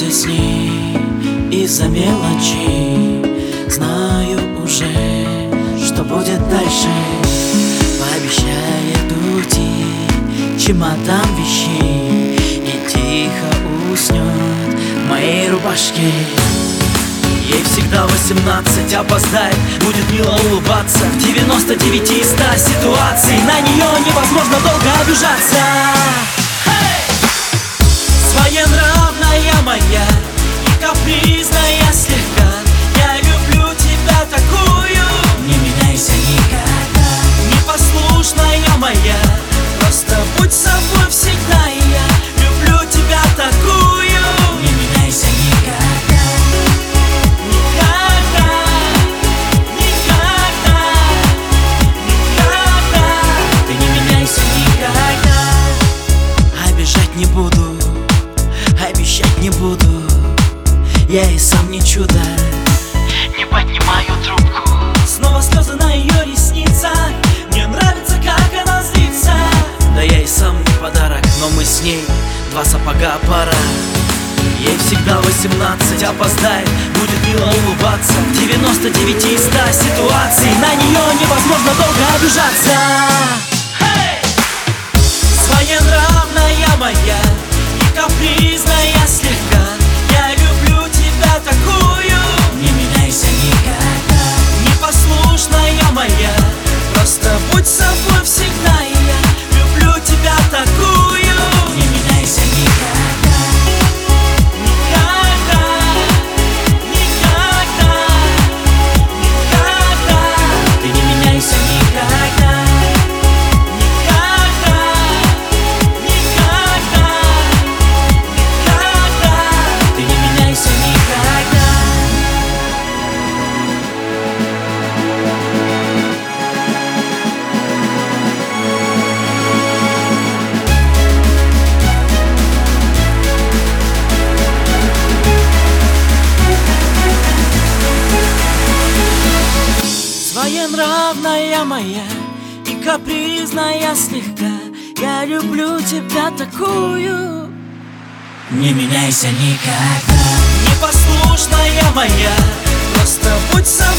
Ссоришься с ней из-за мелочи. Знаю уже, что будет дальше. Пообещает уйти чемодан вещей и тихо уснет в моей рубашке. Ей всегда 18, опоздает, будет мило улыбаться. В 99 из 100 ситуаций на нее невозможно долго обижаться. Своенравная моя и капризная слегка, я люблю тебя такую. Не меняйся никогда. Непослушная моя, просто будь собой всегда. И я люблю тебя такую. Не меняйся никогда. Никогда, никогда, никогда. Ты не меняйся никогда. Обижать не буду, обещать не буду. Я и сам не чудо. Не поднимаю трубку. Снова слезы на ее ресницах. Мне нравится, как она злится. Да я и сам не подарок, но мы с ней два сапога пара. Ей всегда 18, опоздает, будет мило улыбаться. В 99 из 100 ситуаций на нее невозможно долго обижаться. Своенравная моя и капризная слегка, я люблю тебя такую. Не меняйся никогда. Непослушная моя, просто будь собой всегда. И я люблю тебя такую. Не меняйся никогда. Никогда, никогда, никогда. Ты не меняйся никогда. Никогда, никогда, никогда. Ты не меняйся никогда. Своенравная моя и капризная слегка, я люблю тебя такую. Не меняйся никогда. Непослушная моя, просто будь собой.